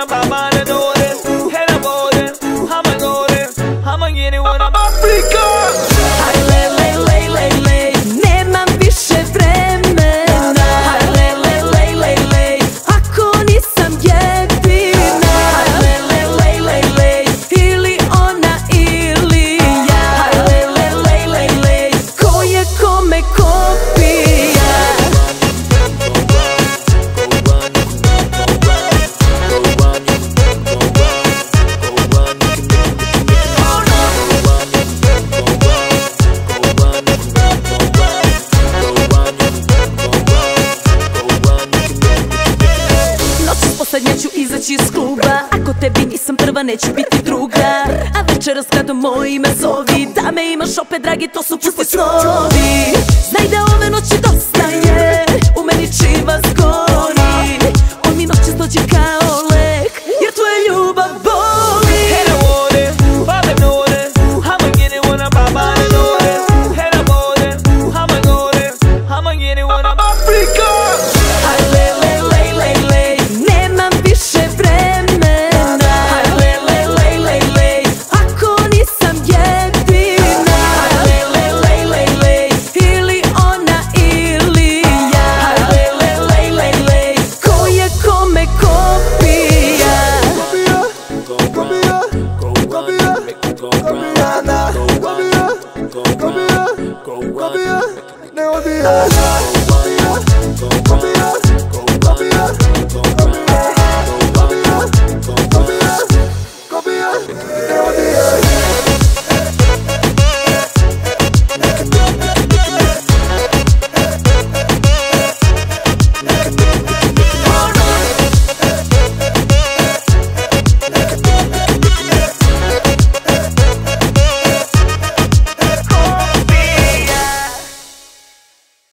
I'm bad man, I know this. Head about it, I'ma know this. I'ma get it when I'm Africa. Nemam više vremena. Ako nisam jedina. Ili ona ili ja. Ko je kome kopija. Posljednja ću izaći iz kluba. Ako tebi nisam prva, neću biti druga. A večeras kada moje ime zovi, da me imaš opet, dragi, to su pusti snovi. Znaj da ove noći dosta je, u meni čivas gori. On mi noćas dođe kao